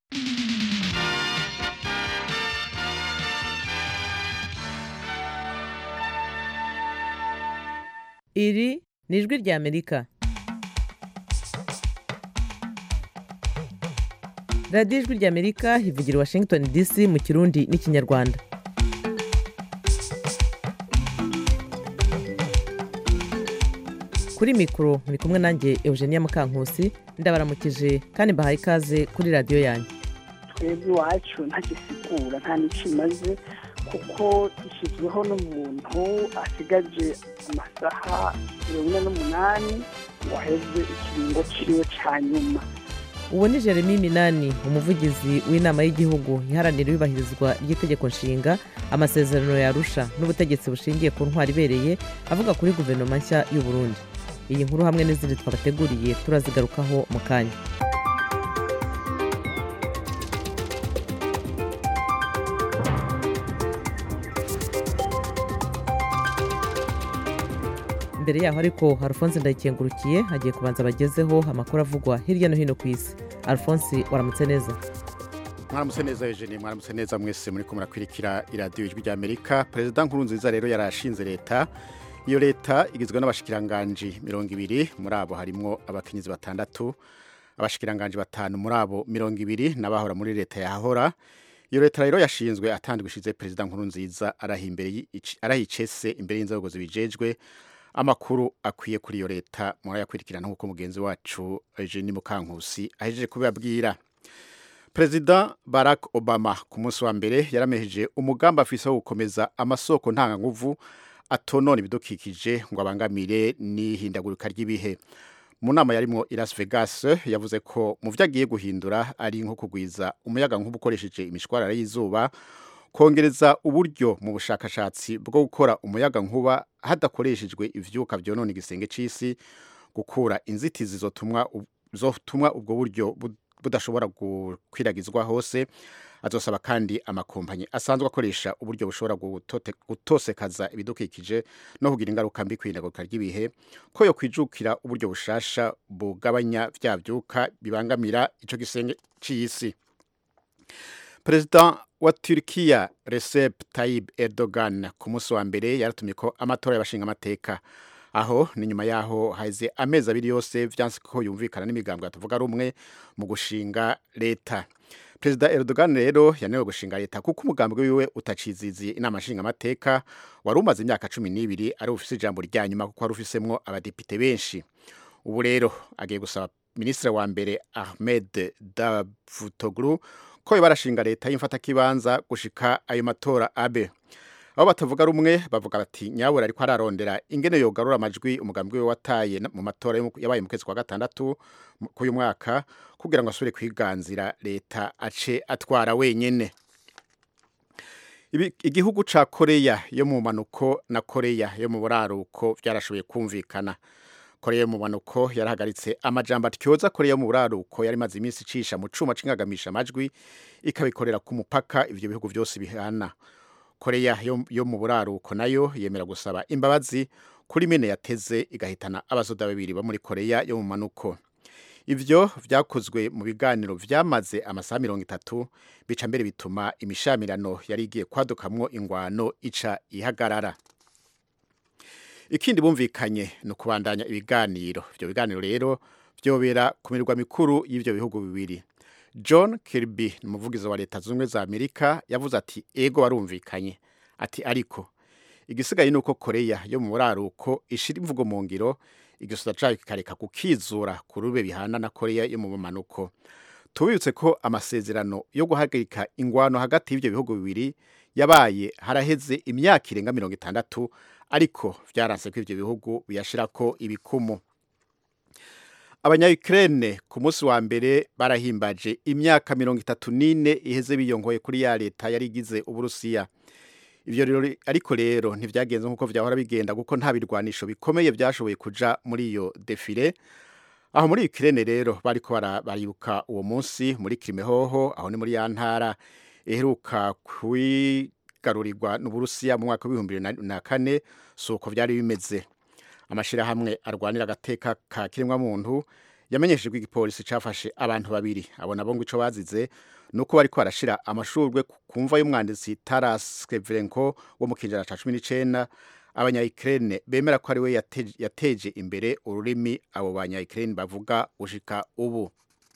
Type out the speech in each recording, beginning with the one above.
Iri ni ijwi ry'Amerika. radiyo ijwi ry'Amerika ivugira i Washington DC mu Kirundi n'Ikinyarwanda. Kuri mikoro muri kumwe nanjye Eugenia Mukankusi, ndabaramukije kandi mbahaye ikaze kuri radiyo yanyu. Twebwe iwacu ntagisigura nta n'ikimaze kuko ishyizweho n'umuntu asigaje amasaha 48 ngo aheze ikiringo ciwe ca nyuma. Uwo ni Jeremy Minani, umuvugizi w'inama y'igihugu iharanira iyubahirizwa ry'itegeko nshinga, amasezerano ya Arusha n'ubutegetsi bushingiye ku ntwari ibereye, avuga kuri guverinoma nshya y'u Burundi. Iyi nkuru hamwe n'izindi twabateguriye turazigarukaho mu kanya. Mbere yaho ariko Alphonse Ndayikengurukiye hagiye kubanza bagezeho amakuru avugwa hirya no hino ku isi. Alphonse, waramutse neza? Mwaramutse neza Eugenie, mwaramutse neza mwese muri kumurakwirikira iradiyo ijwi ry'Amerika. Perezida Nkurunziza rero yarashinze leta. Iyo leta igizwe n'abashikiranganje 20, muri abo harimo abakenyezi 6, abashikiranganje 5 muri abo 20 n'abahora muri leta yahora. Iyo leta rero yashinzwe atandwishize Perezida Nkurunziza arahicese imbere y'inzego zibijejwe. Amakuru akwiye kuri iyo leta murayakwirikirana nkuko mugenzi wacu Eugenie Mukankusi ahejeje kubabwira. Perezida Barack Obama ku munsi wa mbere yaramejeje umugambi afise wo gukomeza amasoko ntanganguvu atonona ibidukikije ngo abangamire n'ihindagurika ry'ibihe. Mu nama yarimo i Las Vegas yavuze ko mu vyagiye guhindura ari nko kugwiza umuyaga nkuba ukoresheje imishwarara y'izuba, kongereza uburyo mu bushakashatsi bwo gukora umuyaga nkuba hadakoreshejwe ivyuka vyonona igisenge c'isi, gukura inzitizi zotuma ubwo buryo budashobora gukwiragizwa hose. Azosaba kandi amakompanyi asanzwe akoresha uburyo bushobora gutosekaza ibidukikije no kugira ingaruka mbi kw'ihindagurika ry'ibihe ko yo kwijukira uburyo bushasha bugabanya vya vyuka bibangamira ico gisenge c'isi. Perezida wa Turkiya Recep Tayyip Erdogan ku munsi wa mbere yaratumye ko amatora y'abashinga amateka. Aho ni nyuma yaho haize amezi abiri yose vyanse ko yumvikana n'imigambwe atavuga rumwe mu gushinga leta. Perezida Erdogan rero yanewe gushinga leta kuko umugambwe wiwe utaciziziye inama nshinga amateka wari umaze imyaka 12 ari ufise ijambo rya nyuma kuko wari ufisemwo abadepite benshi. Ubu rero agiye gusaba ministre wa mbere Ahmed Davutoglu ko barashinga leta y'imfata kibanza gushika ayo matora abe. Abo batavuga rumwe bavuga bati nyabura ariko ararondera ingene yogarura amajwi umugambwe we wataye mu matora yabaye mu kwezi kwa gatandatu k'uyu mwaka kugira ngo asubire kwiganzira leta ace atwara wenyene. Igihugu ca Korea yo mu manuko na Korea yo mu buraruko byarashoboye kumvikana. Korea yo mu manuko yarahagaritse amajambo atyoza Korea yo mu buraruko yari maze iminsi icisha mu cuma cingagamisha amajwi ikabikorera ku mupaka ivyo bihugu byose bihana. Korea yo mu buraruko nayo yemera gusaba imbabazi kuri mine yateze igahitana abasoda babiri ba muri Korea yo mu manuko. Ivyo vyakozwe mu biganiro vyamaze amasaha 30 bica mbere bituma imishamirano yari igiye kwadukamwo ingwano ica ihagarara. Ikindi bumvikanye no kubandanya ibiganiro. Ivyo biganiro rero vyobera ku mirwa mikuru y'ivyo bihugu bibiri. John Kirby, umuvugizi wa leta zunze za Amerika, yavuze ati ego barumvikanye. Ati ariko igisigaye nuko Korea yo mu buraruko ishira imvugo mu ngiro, igisoda cayo kikareka kukizura ku rube bihana na Korea yo mu manuko. Tubibutse ko amasezerano yo guhagarika ingwano hagati y'ivyo bihugu bibiri yabaye haraheze imyaka irenga 60, ariko vyaranse ko ivyo bihugu biyashirako ibikumu. Abanya-Ukraine ku munsi wa mbere barahimbaje imyaka 34 iheze biyongoye kuri ya leta yari igize Uburusiya. Ivyo ariko rero ntivyagenze nkuko vyahora bigenda kuko nta birwanisho bikomeye vyashoboye kuja muri iyo defile. Aho muri Ukraine rero bariko baribuka uwo munsi muri Krimehoho, aho ni muri ya ntara iheruka kwigarurirwa n'Uburusiya mu mwaka wa 2004. Suko vyari bimeze. Amashirahamwe arwanira agateka ka kiremwa muntu yamenyesheje ko igipolisi cafashe abantu babiri abo nabo ngo ico bazize nuko bariko barashira amashurwe kumva y'umwanditsi Taras Shevchenko wo mu kinjana ca 19 abanya-Ukraine bemera ko ari we yateje imbere ururimi abo banya-Ukraine bavuga ushika ubu.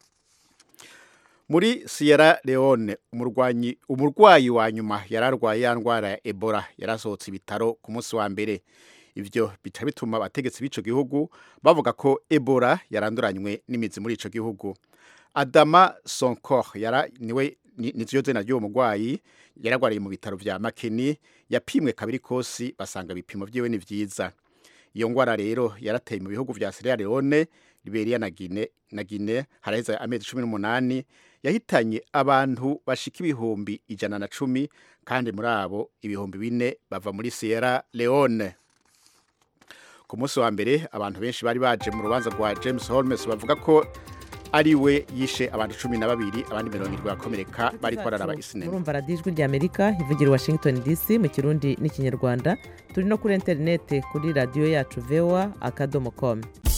Muri Sierra Leone umurwayi wa nyuma yararwaye ya ndwara ya Ebola yarasohotse ibitaro ku munsi wa mbere. Ivyo bica bituma abategetsi b'ico gihugu bavuga ko Ebola yaranduranywe n'imizi muri ico gihugu. Adama Sonkor nizyo zina ry'uwo murwayi yaragwariye mu bitaro vya Makeni yapimwe kabiri kosi basanga ibipimo vyiwe ni vyiza. Iyo ngwara rero yarateye mu bihugu vya Sierra Leone, Liberia na Guinea haraheze amezi 18 yahitanye abantu bashika ibihumbi 110 kandi muri abo ibihumbi 4 bava muri Sierra Leone. Ku munsi wa mbere abantu benshi bari baje mu rubanza rwa James Holmes bavuga ko ari we yishe abantu 12 abandi 70 bakomereka bari kwararaba isinema. Murumva Radio Ijwi ry'Amerika ivugira Washington DC mu Kirundi n'Ikinyarwanda. Turi no kuri internet kuri radio yacu voa.com.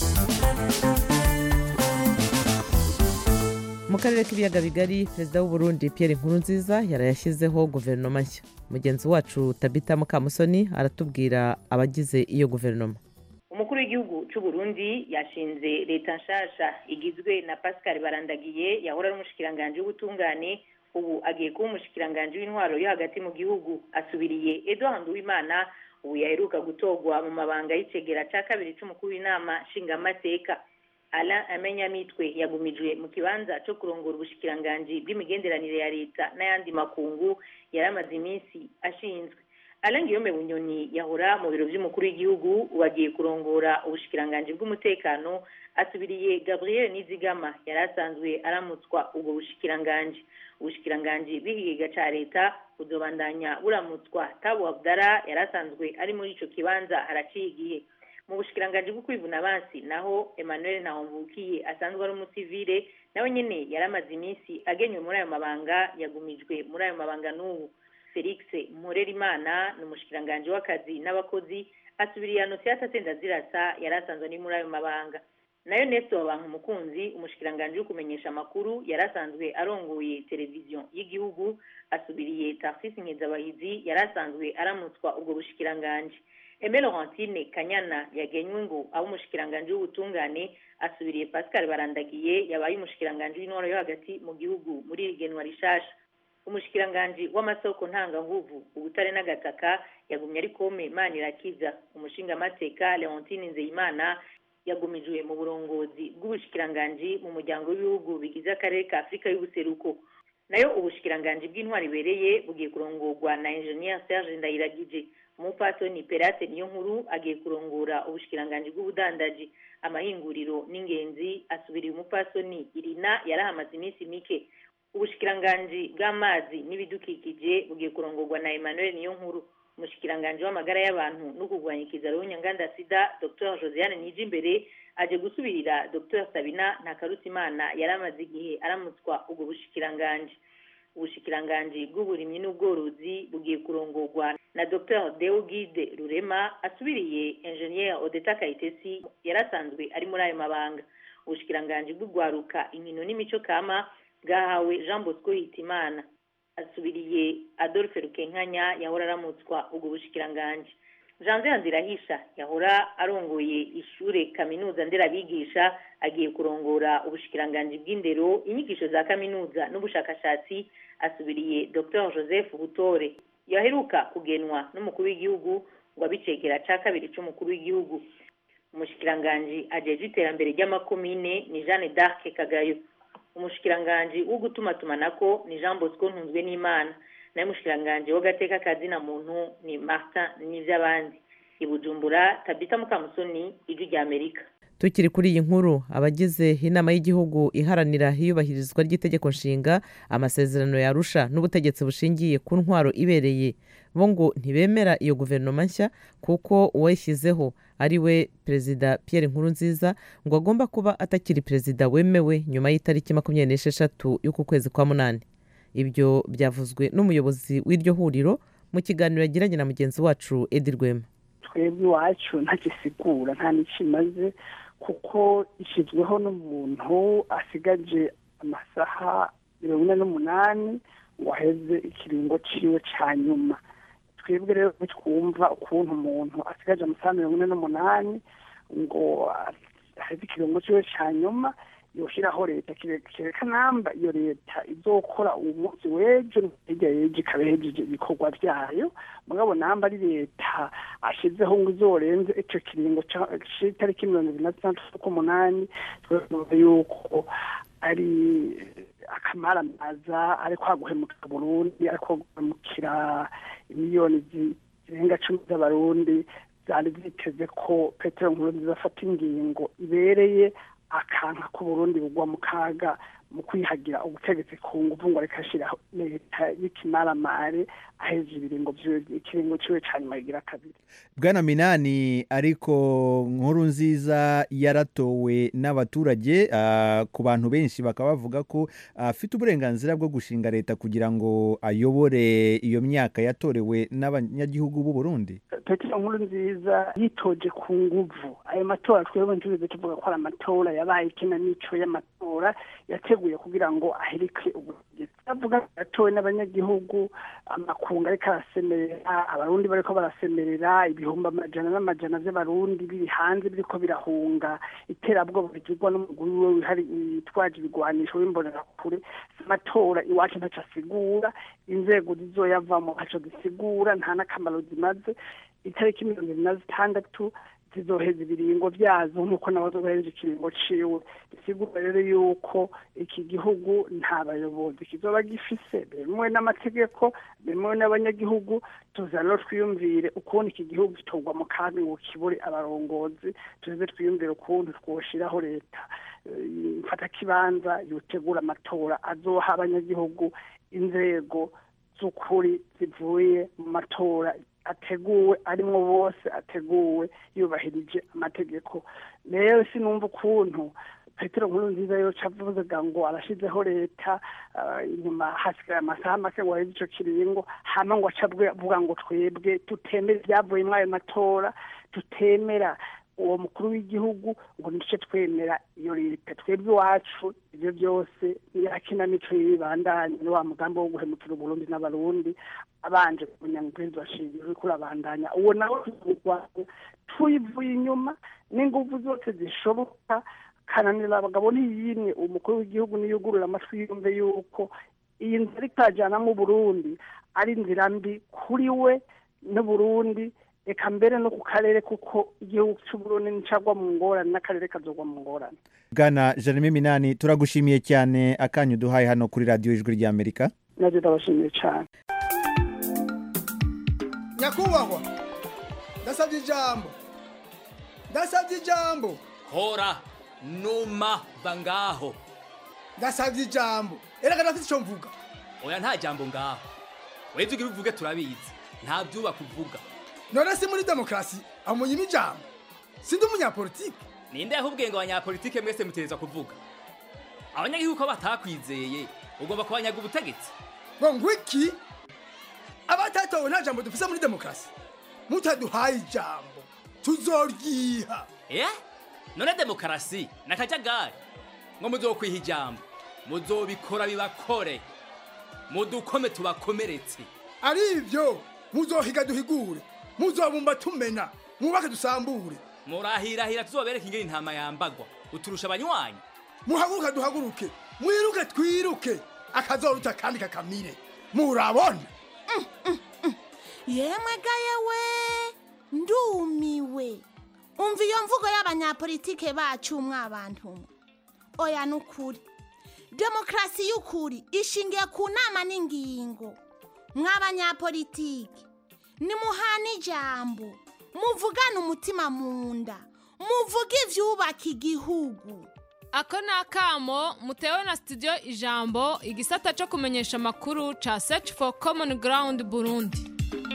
Mu karere k'ibiyaga bigari Perezida w'u Burundi Pierre Nkurunziza yarayashyizeho guverinoma nshya. Mugenzi wacu Tabita Mukamusoni aratubwira abagize iyo guverinoma. Umukuru w'igihugu cy'u Burundi yashinze leta nshasha igizwe na Pascal Barandagiye yahora ari umushikiranganje w'ubutungane, ubu agiye kuba umushikiranganje w'intwaro yo hagati mu gihugu, asubiriye Edouard Nduwimana ubu yaheruka gutogwa mu mabanga y'icegera ca kabiri c'umukuru w'inama nshingamateka. Alain Amenyamitwe yagumijwe mu kibanza cyo kurongora ubushikiranganje bw'imigenderanire ya leta n'ayandi makungu yaramaze iminsi ashinzwe. Alain Guillaume Bunyoni yahora mu biro by'umukuru w'igihugu wagiye kurongora ubushikiranganje bw'umutekano, asubiriye Gabriel Nizigama yarasanzwe aramutswa ubwo bushikiranganje. Ubushikiranganje bw'ikigega ca leta buzobandanya buramutswa Tabo Abdara yarasanzwe ari muri ico kibanza haraciye igihe. Mu bushikiranganje bwo kwivuna abansi naho Emmanuel Ntahomvukiye asanzwe ari umusivile nawe nyene yaramaze iminsi agenywe muri ayo mabanga, yagumijwe muri ayo mabanga n'ubu. Felix Mporerimana n'umushikiranganje w'akazi n'abakozi, asubiriye Anosiata Sendazirasa yarasanzwe ni muri ayo mabanga. Nayo Nestor Bankumukunzi umushikiranganje w'ukumenyesha amakuru yarasanzwe arongoye televiziyo y'igihugu, asubiriye Tarsis Nkezabahizi yarasanzwe aramutswa ubwo bushikiranganje. Aimé Laurentine Kanyana yagenywe ngo abo umushikiranganje w'ubutungane, asubiriye Pascal Barandagiye yabaye umushikiranganje w'intwaro yo hagati mu gihugu muri rigenwa rishasha. Umushikiranganje w'amasoko ntanganguvu ubutare n'agataka yagumye ari Kome Manirakiza. Umushingamateka Leontine Nzeyimana yagumijwe mu burongozi bw'ubushikiranganje mu muryango w'ibihugu bigize akarere ka Afrika y'ubuseruko. Nayo ubushikiranganje bw'intwari bereye bugiye kurongorwa na Engineer Serge Ndayiragije. Umupatoni Perate Niyonkuru agiye kurongora ubushikiranganje bw'ubudandaji, amahinguriro n'ingenzi, asubiriye umupatoni Irina yarahamaze iminsi mike. Ubushikiranganje bw'amazi n'ibidukikije bugiye kurongorwa na Emmanuel Niyonkuru. Umushikiranganje w'amagara y'abantu no kurwanya ikizaro y'Nyanganda Sida Dr Josiane Nijimbere aje gusubirira Dr Sabina Ntakarutimana yaramaze igihe aramutswa ubwo bushikiranganje. Ubushikiranganje bw'uburimyi n'ubworozi bugiye kurongorwa na Dr Deogide Rurema, asubiriye Engineer Odeta Kayitesi yarasanzwe ari muri ayo mabanga. Ubushikiranganje bw'ugwaruka inkino n'imico kama bwahawe Jean Bosco Hitimana, asubiriye Adolphe Rukenkanya yahora aramutswa ubwo bushikiranganje. Jean Nzirahisha yahora arongoye ishure kaminuza nderabigisha agiye kurongora ubushikiranganje bw'indero, inyigisho za kaminuza n'ubushakashatsi, asubiriye Dr Joseph Butore yaheruka kugenwa n'umukuru w'igihugu ngo abicegera ca kabiri c'umukuru w'igihugu. Umushikiranganje ajeje iterambere ry'amakomine ni Jeanne d'Arc Kagayo. Umushikiranganje wo gutumatumanako ni Jean Bosco Ntunzwe n'Imana. Naye umushikiranganje w'agateka kazina muntu ni Martin Nivyabandi. I Bujumbura, Tabita Mukamusoni, Ijwi ry'Amerika. Tukiri kuri iyi nkuru, abagize inama y'igihugu iharanira iyubahirizwa ry'itegeko nshinga, amasezerano ya Arusha n'ubutegetsi bushingiye ku ntwaro ibereye, bo ngo ntibemera iyo guverinoma nshya kuko uwayishyizeho ari we Perezida Pierre Nkurunziza, ngo agomba kuba atakiri perezida wemewe nyuma y'itariki 26 y'uku kwezi kwa munani. Ibyo byavuzwe n'umuyobozi w'iryo huriro mu kiganiro yagiranye na mugenzi wacu Edi Rwema. Twebwe iwacu ntagisigura nta n'ikimaze kuko ishyizweho n'umuntu asigaje amasaha 48 ngo aheze ikiringo ciwe ca nyuma. Twebwe rero twumva ukuntu umuntu asigaje amasaha 48 ngo aheze ikiringo ciwe ca nyuma yoshiraho leta kireka namba iyo leta izokora uwo munsi w'ejo hirya y'ejo ikabehejeje ibikorwa vyayo, mugabo namba ari leta ashizeho ngo izorenze ico kiringo c'itariki 26/8 twumva yuko ari akamaramaza ariko haguhemuka Burundi, ariko guhemukira miliyoni zirenga 10 z'abarundi zari ziteze ko Petero Nkurunziza afata ingingo ibereye akanka ko Burundi bugwa mu kaga mu kwihagira ubutegetsi ku nguvu ngo reka ashiraho leta y'ikimaramare aheze ibiringo ikiringo ciwe ca nyuma igira kabiri. Bwana Minani, ariko Nkurunziza yaratowe n'abaturage, ku bantu benshi bakaba bavuga ko afite uburenganzira bwo gushinga leta kugira ngo ayobore iyo myaka yatorewe n'abanyagihugu b'u Burundi. Petero Nkurunziza yitoje ku nguvu. Ayo matora twebwe ntubize tuvuga ko ari amatora yabaye ikinamico y'amatora yateguye kugira ngo aherike ubutegetsi. Avuga yatowe n'abanyagihugu, amakunga ariko arasemerera, abarundi bariko barasemerera, ibihumbi amajana n'amajana vy'abarundi biri hanze biriko birahunga iterabwoba bigirwa n'umuguru we wihari itwaje ibigwanisho w'imbonerakure. Amatora iwacu ntaco asigura, inzego zizoyavamo ntaco zisigura, nta n'akamaro zimaze. Itariki 26 zizoheza ibiringo vyazo nk'uko nawe zohereje ikiringo ciwe. Bisigura rero yuko iki gihugu nta bayobozi kizoba gifise bemewe n'amategeko, bemewe n'abanyagihugu. Tuzano twiyumvire ukuntu iki gihugu kitogwa mu kaga ngo kibure abarongozi, tuze twiyumvire ukuntu twoshiraho leta mfata kibanza yotegura amatora azoha abanyagihugu inzego z'ukuri zivuye mu matora ateguwe arimwo bose, ateguwe yubahirije amategeko. Rero sinumva ukuntu Petero Nkurunziza yoca avuga ngo arashizeho leta inyuma hasigaye amasaha make ngo aheze ico kiringo, hama ngo avuga ngo twebwe tutemera ibyavuye muri ayo matora, tutemera uwo mukuru w'igihugu, ngo nice twemera iyo leta. Twebwe iwacu ivyo byose yakinamico y'ibandanye wa mugambi wo guhemukira Burundi n'abarundi abanje kumenya ngo bashije uriko urabandanya uwo nawe tuyivuye inyuma n'inguvu zose zishoboka. Kananira abagabo n'iyimwe umukuru w'igihugu niyugurura amatwi yumve yuko iyi nzira ikajana mu Burundi ari inzira mbi kuri we n'Uburundi, eka mbere no ku karere, kuko igihugu cy'u Burundi nicagwa mu ngorane n'akarere kazogwa mu ngorane. Bwana Jeremy Minani, turagushimiye cyane akanyu duhaye hano kuri radio Ijwi ry'Amerika. Naje ndabashimiye cyane. Nyakubahwa, ndasabye ijambo. Hora numa bangaho. Ndasabye ijambo. Erega ndafite icyo mvuga. Oya nta jambo ngaho. Weze ugira uvuge turabizi. Nta byuba kuvuga. None si muri demokrasi amunyima ijambo. Sindi umunyapolitike. Ninde ahubwe ngo abanyapolitike mwese mutereza kuvuga. Abanyagihugu ko batakwizeye ugomba kubanyaga ubutegetsi. Ngo ngwiki abatatowe nta jambo dufise muri demokrasi. Mutaduhaye ijambo tuzoryiha. None demokrasi nakajagari ngo muzokwiha ijambo, muzobikora bibakore, mudukome tubakomeretse. Ari ivyo muzohiga duhigure, muzobumba tumena, mubake dusambure. Murahirahira tuzobereka ingene intama yambagwa, uturusha abanywanyi. Muhaguruka duhaguruke, mwiruke twiruke, akazoruta kandi kakamire. Murabona? Yemwe gayewe ndumiwe. Umva iyo mvugo y'abanyapolitike bacu mwabantu. Oya nukuri. Demokrasi y'ukuri ishingiye ku nama n'ingingo. Mwabanyapolitike nimuhana ijambo, muvugana umutima munda, muvuga ivyubaka igihugu. Ako nakamo mutewe na studio Ijambo, igisata cyo kumenyesha makuru ca Search for Common Ground Burundi.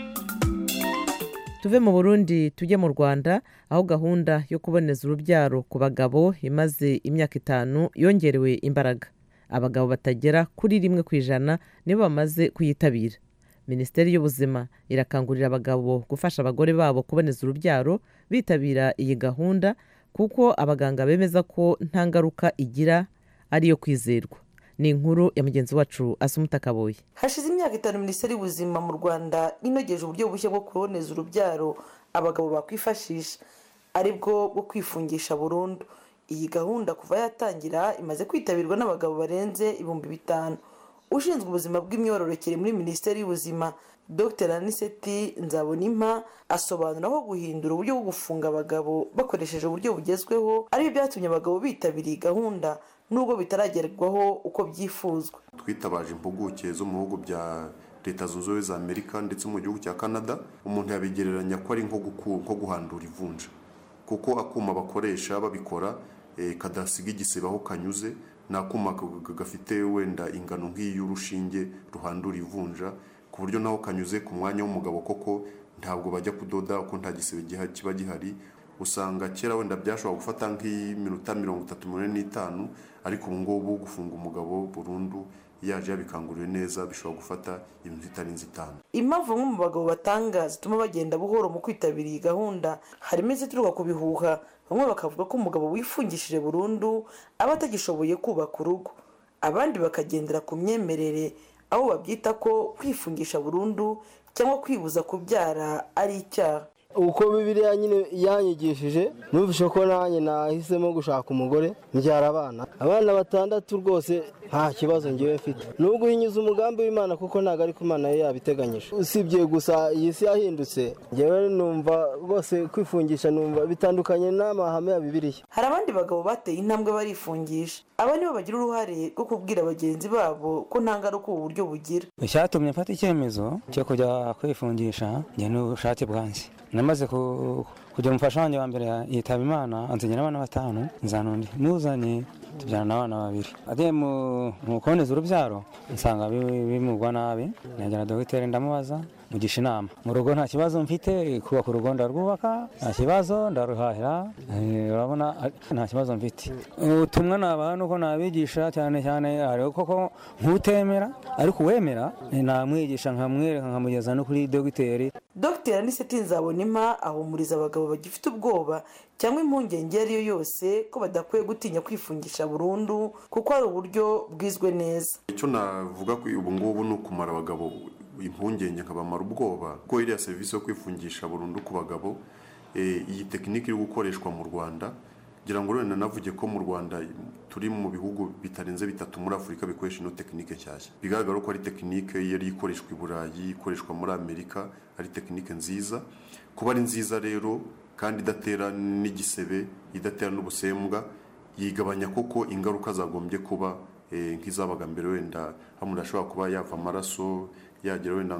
Tuve mu Burundi tujye mu Rwanda, aho gahunda yo kuboneza urubyaro ku bagabo imaze imyaka 5 yongerewe imbaraga. Abagabo batagera kuri 1% nibo bamaze kuyitabira. Minisiteri y'Ubuzima irakangurira abagabo gufasha abagore babo kuboneza urubyaro bitabira iyi gahunda kuko abaganga bemeza ko nta ngaruka igira ariyo kwizerwa. Ni inkuru ya mugenzi wacu Asumuta Kaboyi. Hashize imyaka 5 Minisiteri y'Ubuzima mu Rwanda inogeje uburyo bushya bwo kuboneza urubyaro abagabo bakwifashisha aribwo bwo kwifungisha burundu. Iyi gahunda kuva yatangira imaze kwitabirwa n'abagabo barenze 5,000. Ushinzwe ubuzima bw'imyororokere muri Minisiteri y'Ubuzima Dr. Aniseti Nzabonimpa asobanura aho guhindura uburyo bwo gufunga abagabo bakoresheje uburyo bugezweho ari byatumye abagabo bitabiriye gahunda nubwo bitaragerwaho uko byifuzwa. Twitabaje impuguke zo mu bihugu bya Leta Zunze Ubumwe za Amerika ndetse mu gihugu cya Canada, umuntu yabigereranya ko ari nko guhandura ivunja, kuko akuma bakoresha babikora kadasiga igisebe aho kanyuze, nakuma gafite wenda ingano nk'iy'urushinge ruhandura ivunja, ku buryo naho kanyuze ku mwanya w'umugabo koko ntabwo bajya kudoda uko nta gisebe kiba gihari. Usanga kera wenda byashobora gufata nk'iminota 35 ariko ubu ngubu gufunga umugabo burundu yaje yabikanguriwe neza bishobora gufata ibintu bitarenze 5. Impamvu mu bagabo batanga zituma bagenda buhoro mu kwitabira iyi gahunda harimo izituruka ku bihuha. Bamwe bakavuga ko umugabo wifungishije burundu aba atagishoboye kubaka urugo, abandi bakagendera ku myemerere aho babyita ko kwifungisha burundu cyangwa kwibuza kubyara ari icyaha. Uko Bibiliya nyine yanyigishije numvise ko nanjye nahisemo gushaka umugore mbyara abana 6 rwose nta kibazo ngiye mfite. Nubwo hinyuza umugambi w'Imana kuko ntago ari Imana yabiteganyije. Usibye gusa iyi si yahindutse, ngewe numva rwose kwifungisha numva bitandukanye n'amahame ya Bibiliya. Hari abandi bagabo bateye intambwe barifungisha. Aba nibo bagira uruhare rwo kubwira bagenzi babo ko nta ngaruka ubu buryo bugira. Icyatumye mfata icyemezo cyo kujya kwifungisha njye n'ubushake bwanjye. Namaze kujya umufasha wanjye wa mbere yitaba Imana, ansinyira abana 5, nzanundi nuzanye tubyarana abana 2. Agiye mu kuboneza urubyaro nsanga bimugwa nabi, najyana dogiteri ndamubaza mugisha inama. Mu rugo nta kibazo mfite, kubaka urugo ndarwubaka, nta kibazo ndaruhahira, urabona nta kibazo mfite. Ubutumwa nabaha nuko nabigisha cyane cyane ari koko nkutemera ariko wemera namwigisha nkamwereka nkamugeza no kuri dogiteri. Dr. Aniseti Nzabonimpa ahumuriza abagabo bagifite ubwoba cyangwa impungenge ariyo yose ko badakwiye gutinya kwifungisha burundu kuko ari uburyo bwizwe neza. Icyo navuga ko ubu ngubu no kumara abagabo impungenge nkabamara ubwoba ko iriya serivisi yo kwifungisha burundu ku bagabo iyi tekinike iri gukoreshwa mu Rwanda, ngira ngo rero navuge ko mu Rwanda turi mu bihugu bitarenze 3 muri Afurika bikoresha ino tekinike cyashya. Bigaragara ko ari tekinike yari ikoreshwa i Burayi, ikoreshwa muri Amerika, ari tekinike nziza. Kuba ari nziza rero kandi idatera n'igisebe, idatera n'ubusembwa, yigabanya koko ingaruka zagombye kuba nk'izabaga mbere wenda hamwe ashobora kuba yava amaraso yagira wenda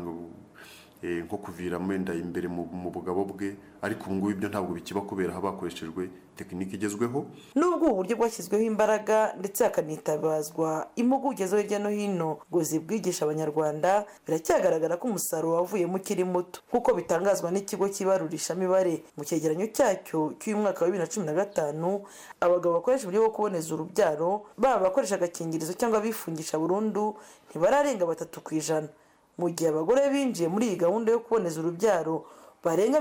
nko kuvira wenda imbere mu bugabo bwe, ariko ubu ngubu ibyo ntabwo bikiba kubera habakoreshejwe tekinike igezweho. Nubwo uburyo bwashyizweho imbaraga ndetse hakanitabazwa impuguke zo hirya no hino ngo zibwigisha abanyarwanda, biracyagaragara ko umusaruro wavuyemo ukiri muto kuko bitangazwa n'ikigo cy'ibarurishamibare mu cyegeranyo cyacyo cy'umwaka wa 2015. Abagabo bakoresha uburyo bwo kuboneza urubyaro baba bakoresha agakingirizo cyangwa bifungisha burundu ntibararenga 3%, mu gihe abagore binjiye muri iyi gahunda yo kuboneza urubyaro barenga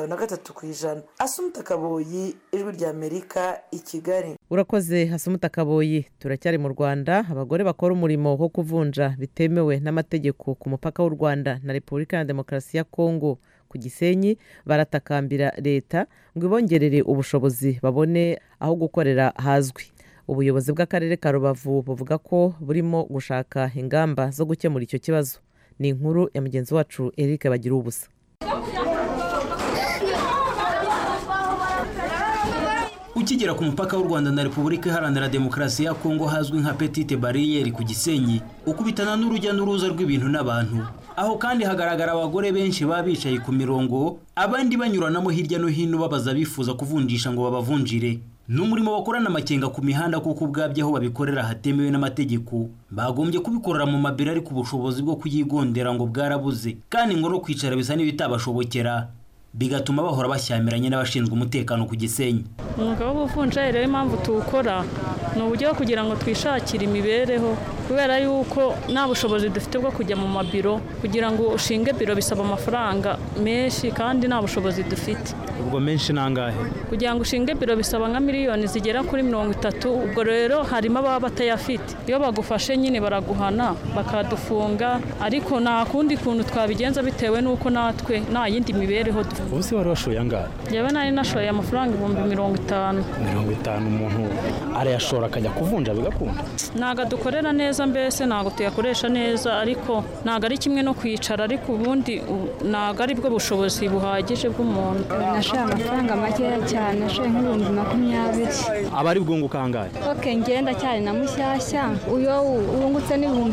53%. Asumuta Kaboyi, Ijwi rya Amerika, i Kigali. Urakoze Asumuta Kaboyi. Turacyari mu Rwanda. Abagore bakora umurimo wo kuvunja bitemewe n'amategeko ku mupaka w'u Rwanda na Repubulika ya Demokarasi ya Kongo ku Gisenyi baratakambira leta ngo ibongerere ubushobozi babone aho gukorera hazwi. Ubuyobozi bw'akarere ka Rubavu buvuga ko burimo gushaka ingamba zo gukemura icyo kibazo. Ni inkuru ya mugenzi wacu Eric Bagira ubusa. Ukigera ku mupaka w'u Rwanda na Repubulika Iharanira Demokarasi ya Kongo hazwi nka Petite Barriere ku Gisenyi, ukubitana n'urujya n'uruza rw'ibintu n'abantu. Aho kandi hagaragara abagore benshi babicaye ku mirongo, abandi banyuranamo hirya no hino babaza bifuza kuvunjisha ngo babavunjire. N'umurimo bakorana amakenga ku mihanda kuko ubwabye aho babikorera hatemewe n'amategeko. Bagombye kubikorera mu mabira ariko ubushobozi bwo kuyigondera ngo bwarabuze, kandi ngo no kwicara bisa n'ibitabashobokera, bigatuma bahora bashyamiranye n'abashinzwe umutekano ku Gisenyi. Umwuga w'ubuvunjayi rero impamvu tuwukora ni uburyo kugira ngo twishakire imibereho, kubera yuko nta bushobozi dufite bwo kujya mu mabiro. Kugira ngo ushinge biro bisaba amafaranga menshi kandi nta bushobozi dufite. ubwo menshi nangahe kugira ngo ushinge biro bisaba nka miliyoni zigera kuri 30 ubwo rero harimo ababa batayafite iyo bagufashe nyine baraguhana bakadufunga ariko nta kundi kuntu twabigenza bitewe nuko natwe nta yindi mibereho ubu se wari washoye angahe yewe nari nashoye amafaranga 50,000 umuntu arayashora akajya kuvunja bigakunda ntago dukorera neza mbese ntago tuyakoresha neza ariko ntago ari kimwe no kwicara ariko ubundi ntago ari bwo bushobozi buhagije bw'umuntu nashoye amafaranga makeya cyane nashoye nk'ibihumbi 20 abari bwunguka angahe ngenda cyane na mushyashya uyo wungutse n'ibihumbi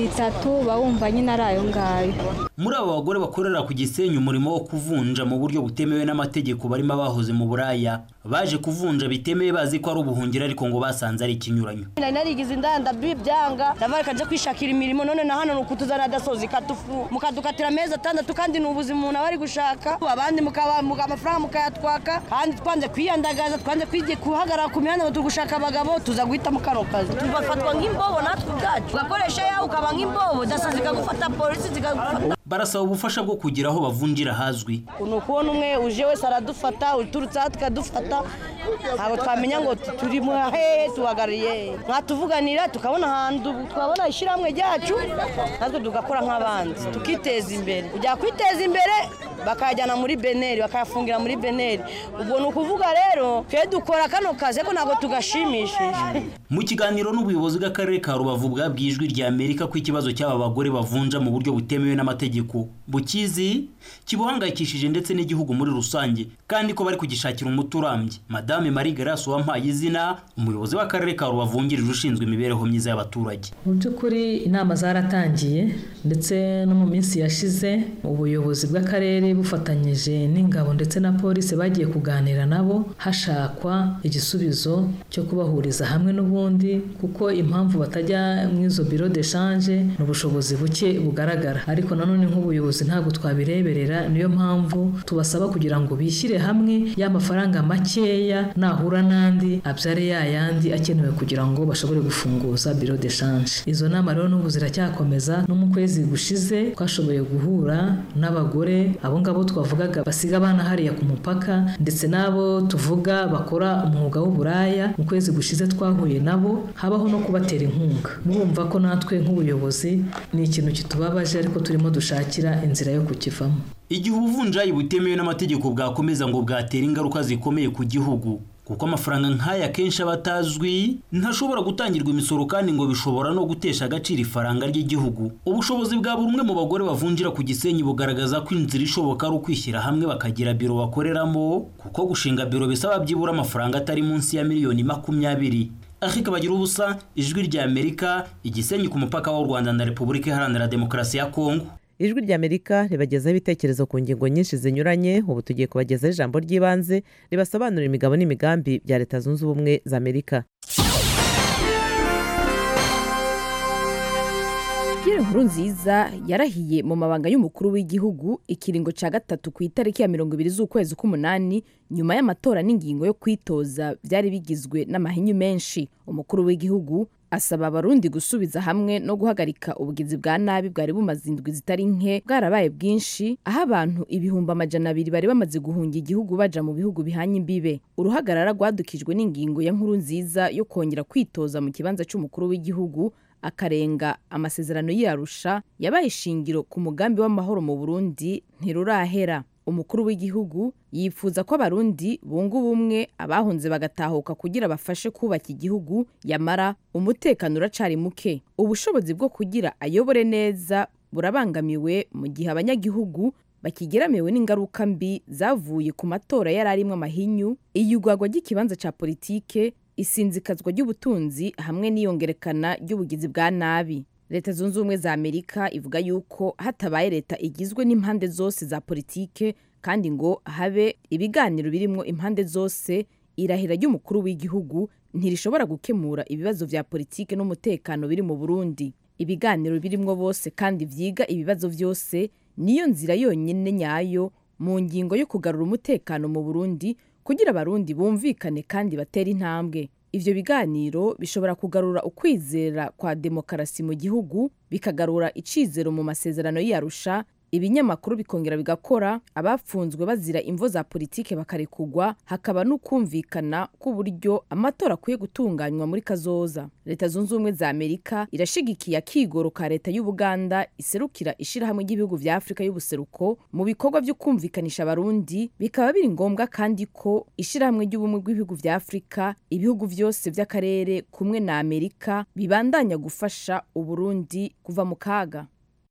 3 bawumva nyine ari ayo ngayo muri abo bagore bakorera ku Gisenyi umurimo wo kuvunja mu buryo butemewe n'amategeko barimo abahoze mu buraya baje kuvunja bitemeye bazi ko ari ubuhungiro ariko ngo basanze ari ikinyuranyo narigize indanda byanga ndavareka nje kwishakira imirimo none na hano nukutuzana dasozi katufu mukadukatira amezi 6 kandi n'ubuzima umuntu abari gushaka abandi amafaranga mukayatwaka kandi twanze kwiyandagaza twanze kwije kuhagarara ku mihanda tugushaka abagabo tuza guhita mu kano kazi tubafatwa nk'imbobo natwe ubwacu ugakoresha yawe ukaba nk'imbobo dasozi kagufata polisi zigagufata barasaba ubufasha bwo kugira aho bavunjira hazwi ukubona umwe uje wese aradufata uturutse aha tukadufata ntabwo twamenya ngo turi hehe tuhagariye mwatuvuganira tukabona ahantu twabona ishyirahamwe ryacu natwe tugakora nk'abandi tukiteza imbere ujya kwiteza imbere bakajyana muri beneri bakayafungira muri beneri ubwo ni ukuvuga rero twe dukora kano kazi ko ntabwo tugashimishije mu kiganiro n'ubuyobozi bw'akarere ka Rubavu bwabwiye Ijwi rya Amerika ko ikibazo cy'aba bagore bavunja mu buryo butemewe n'amategeko bukizi kibuhangayikishije ndetse n'igihugu muri rusange kandi ko bari kugishakira umuti urambye Madame Marie Grace wampaye izina umuyobozi w'akarere ka Rubavu wungirije ushinzwe imibereho myiza y'abaturage mu by'ukuri inama zaratangiye ndetse no mu minsi yashize ubuyobozi bw'akarere bufatanyije n'ingabo ndetse na polisi bagiye kuganira nabo hashakwa igisubizo cyo kubahuriza hamwe n'ubundi kuko impamvu batajya mu izo biro de change n'ubushobozi buke bugaragara ariko nanone nk'ubuyobozi ntabwo twabireberera niyo mpamvu tubasaba kugira ngo bishyire hamwe ya mafaranga makeya nahura n'andi abyare yayandi akenewe kugira ngo bashobore gufunguza biro de change izo nama rero n'ubu ziracyakomeza no mu kwezi gushize twashoboye guhura n'abagore abo ngabo twavugaga basiga abana hariya ku mupaka ndetse n'abo tuvuga bakora umwuga w'uburaya mu kwezi gushize twahuye nabo habaho no kubatera inkunga murumva ko natwe nk'ubuyobozi ni ikintu kitubabaje ariko turimo dushakira inzira yo kukivamo igihe ubuvunjayi butemewe n'amategeko bwakomeza ngo bwatera ingaruka zikomeye ku gihugu kuko amafaranga nk'aya kenshi abatazwi ntashobora gutangirwa imisoro kandi ngo bishobora no gutesha agaciro ifaranga ry'igihugu ubushobozi bwa buri umwe mu bagore bavunjira ku Gisenyi bugaragaza ko inzira ishoboka ari ukwishyira hamwe bakagira biro bakoreramo kuko gushinga biro bisaba byibura amafaranga atari munsi ya miliyoni 20 Afrika bagira ubusa Ijwi rya Amerika Igisenyi ku mupaka w'u Rwanda na Repubulika Iharanira Demokarasi ya Kongo Ijwi rya Amerika ribagezaho ibitekerezo ku ngingo nyinshi zinyuranye ubu tugiye kubagezaho ijambo ry'ibanze ribasobanurira imigabo n'imigambi bya Leta Zunze Ubumwe za Amerika. Pierre Nkurunziza yarahiye mu mabanga y'umukuru w'igihugu ikiringo ca gatatu ku itariki ya 20 z'ukwezi k'umunani nyuma y'amatora n'ingingo yo kwitoza byari bigizwe n'amahinyu menshi. Umukuru w'igihugu asaba abarundi gusubiza hamwe no guhagarika ubugizi bwa nabi bwari bumaze indwi zitari nke bwarabaye bwinshi aho abantu ibihumbi 200 bari bamaze guhunga igihugu baja mu bihugu bihanye imbibe. Uruhagarara rwadukijwe n'ingingo ya Nkurunziza yo kongera kwitoza mu kibanza cy'umukuru w'igihugu akarenga amasezerano y'Arusha yabaye ishingiro ku mugambi w'amahoro mu Burundi ntirurahera. Umukuru w'igihugu yifuza ko abarundi bunga ubumwe abahunze bagatahuka kugira bafashe kubaka igihugu yamara umutekano uracari muke. Ubushobozi bwo kugira ayobore neza burabangamiwe mu gihe abanyagihugu bakigeramiwe n'ingaruka mbi zavuye ku matora yararimwe amahinyu iyugwagwa ry'ikibanza ca politike isinzikazwa ry'ubutunzi hamwe n'iyongerekana ry'ubugizi bwa nabi. Leta Zunze Ubumwe za Amerika ivuga yuko hatabaye leta igizwe n'impande zose za politike kandi ngo habe ibiganiro birimo impande zose irahira ry'umukuru w'igihugu ntirishobora gukemura ibibazo vya politike n'umutekano biri mu Burundi. Ibiganiro birimo bose kandi vyiga ibibazo vyose niyo nzira yonyine nyayo mu ngingo yo kugarura umutekano mu Burundi kugira abarundi bumvikane kandi batera intambwe. Ivyo biganiro bishobora kugarura ukwizera kwa demokarasi mu gihugu bikagarura icizero mu masezerano y'Arusha ibinyamakuru bikongera bigakora, abapfunzwe bazira imvo za politike bakarekugwa, hakaba n'ukumvikana k'uburyo amatora akwiye gutunganywa muri kazoza. Leta zunze ubumwe za Amerika irashigikiye akigoro ka leta y'Ubuganda iserukira ishirahamwe ry'ibihugu vya Afrika y'ubuseruko mu bikorwa byo kumvikanisha abarundi. Bikaba biri ngombwa kandi ko ishirahamwe ry'ubumwe bw'ibihugu vya Afrika, ibihugu vyose vy'akarere kumwe na Amerika bibandanya gufasha Uburundi kuva mu kaga.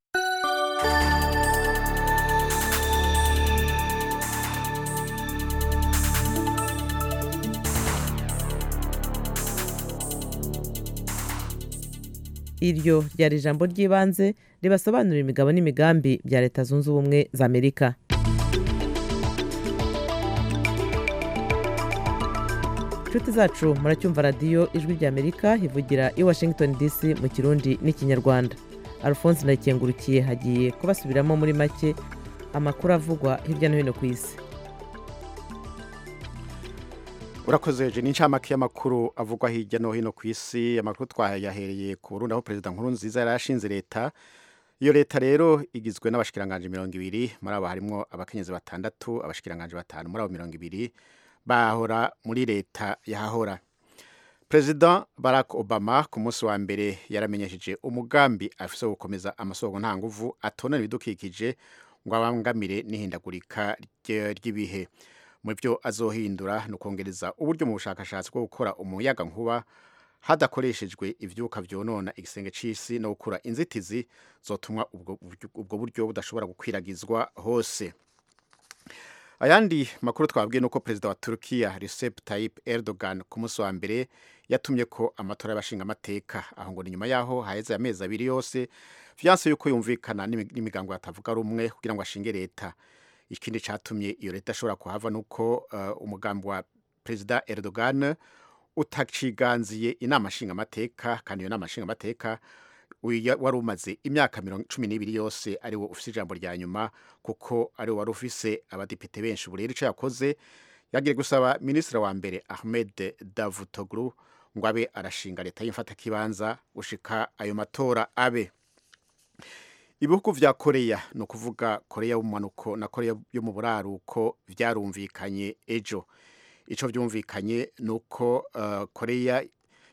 Iryo ryari ijambo ry'ibanze ribasobanurira imigabo n'imigambi bya Leta Zunze Ubumwe za Amerika. Inshuti zacu muracyumva radiyo Ijwi rya Amerika ivugira i Washington DC mu Kirundi n'Ikinyarwanda. Alphonse Ndayikengurukiye hagiye kubasubiramo muri make amakuru avugwa hirya no hino ku isi. Urakoze je n'incamake y'amakuru avugwa hirya no hino ku isi. Amakuru twayahereye ku Burundi aho Perezida Nkurunziza yarashinze leta. Iyo leta rero igizwe n'abashikiranganje 200, muri abo harimo abakenyezi 6, abashikiranganje 5, muri abo 200 bahora muri leta yahahora. President Barack Obama ku munsi wa mbere yaramenyesheje umugambi afise gukomeza amasoko nta nguvu atonera ibidukikije ngo abangamire n'ihindagurika ry'ibihe. Mu byo azohindura no kongereza uburyo mu bushakashatsi bwo gukora umuyaga nkuba hadakoreshejwe ivyuka vyonona igisenge c'isi no gukura inzitizi zotumwa ubwo buryo budashobora gukwiragizwa hose. Ayandi makuru twabwiye nuko Perezida wa Turkiya Recep Tayyip Erdogan ku munsi wa mbere yatumye ko amatora y'abashinga amateka, aho ngo ni nyuma yaho haheze amezi 2 yose vyanse yuko yumvikana n'imigango yatavuga rumwe kugira ngo ashinge leta. Ikindi catumye iyo leta ashobora kuhava nuko umugambi wa Perezida Erdogan utaciganziye inama nshinga amateka, kandi iyo nama nshinga amateka wari umaze imyaka 12 yose ari wo ufise ijambo rya nyuma, kuko ari wo wari ufise abadepite benshi. Buri ico yakoze yagiye gusaba ministre wa mbere Ahmed Davutoglu ngo abe arashinga leta y'imfata kibanza ushika ayo matora abe. Ibihugu vya Korea, no kuvuga Korea y'ubumanuko na Korea yo mu buraruko, vyarumvikanye ejo. Ico vyumvikanye nuko Korea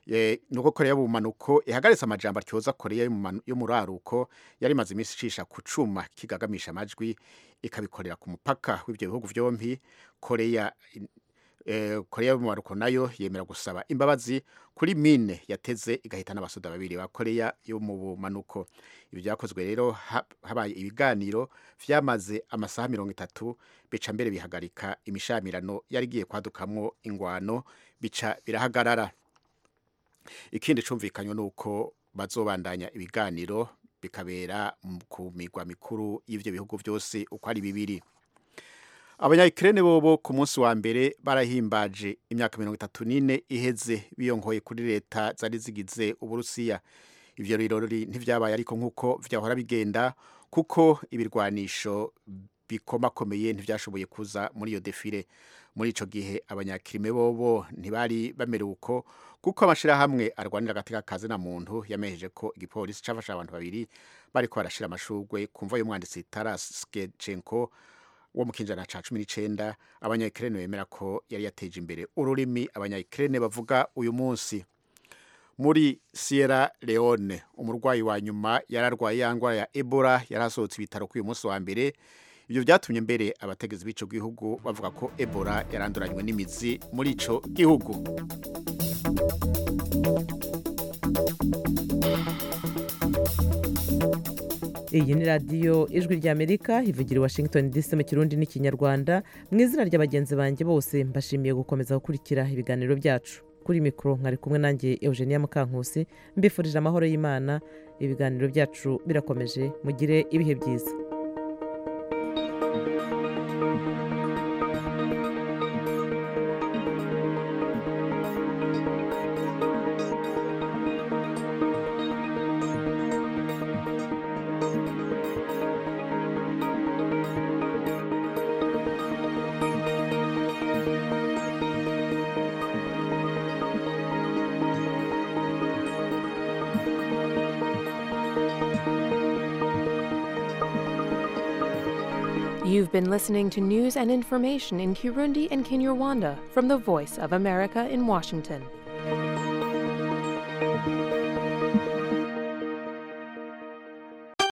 y'ubumanuko ihagaritse amajambo atyoza Korea yo mu buraruko yari maze imisi cisha kucuma kigagamisha amajwi, ikabikorera ku mupaka w'ivyo bihugu vyompi. Korea y'ubumanuko nayo yemera gusaba imbabazi kuri mine yateze igahita n'abasoda 2 ba Korea yo mu bumanuko. Ibi byakozwe rero habaye ibiganiro vyamaze amasaha 30, bica mbere bihagarika imishamirano yari giye kwadukamwo ingwano, bica birahagarara. Ikindi cumvikanywe nuko bazobandanya ibiganiro bikabera ku migwa mikuru y'ivyo bihugu byose uko ari 2. Abanya-Ukraine bobo ku munsi wa mbere barahimbaje imyaka 34 iheze biyongoye kuri leta zari zigize Uburusiya. Ivyo rirori ntivyabaye ariko nkuko vyahora bigenda, kuko ibirwanisho bikomakomeye ntivyashoboye kuza muri iyo defile. Muri ico gihe abanya-Ukraine bobo ntibari bamerewe uko, kuko amashirahamwe arwanira agateka kazi na muntu yamejeje ko igipolisi cafasha abantu 2 bariko barashira amashurwe kumva y'umwanditsi Taras Shevchenko wo mu kinjana ca 19. Abanya-Ukraine bemera ko yari yateje imbere ururimi abanya-Ukraine bavuga uyu munsi. Muri Sierra Leone, umurwayi wa nyuma yararwaye yangwa ya Ebola yarasohotse ibitaro ku uyu munsi wa mbere. Ibyo byatumye mbere abategezi b'ico gihugu bavuga ko Ebola yaranduranywe n'imizi muri ico gihugu. Iyi ni radiyo Ijwi rya Amerika ivugira i Washington DC mu Kirundi n'Ikinyarwanda. Mu izina ry'abagenzi banjye bose mbashimiye gukomeza gukurikira ibiganiro byacu. Kuri mikro mwari kumwe nanjye Eugenia Mukankusi, mbifurije amahoro y'Imana. Ibiganiro byacu birakomeje, mugire ibihe byiza. You've been listening to news and information in Kirundi and Kinyarwanda from the Voice of America in Washington.